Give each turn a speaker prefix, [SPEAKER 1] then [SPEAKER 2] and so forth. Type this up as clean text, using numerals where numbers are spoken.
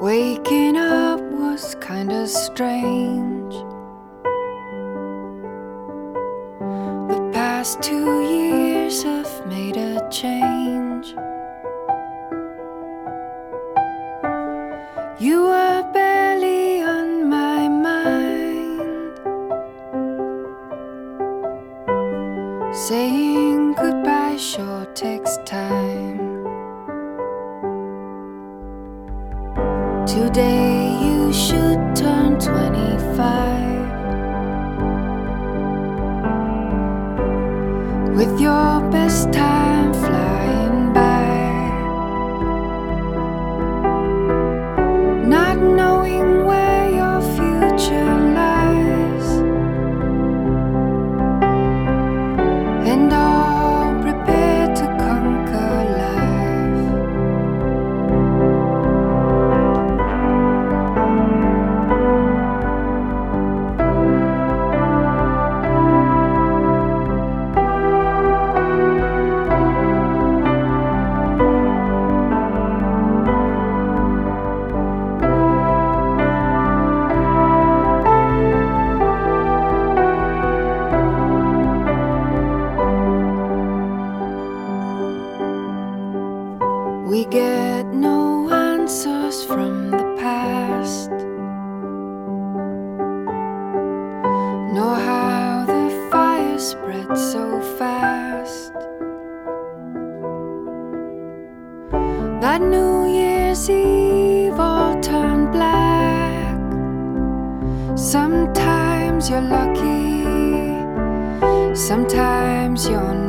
[SPEAKER 1] Waking up was kinda strange. The past 2 years have made a change. You were barely on my mind. Saying goodbye sure takes time. Today you should turn 25. With your best time flying by, not knowing where your future lies, and all prepared to conquer life. We get no answers from the past, nor how the fire spread so fast. That New Year's Eve all turned black. Sometimes you're lucky, sometimes you're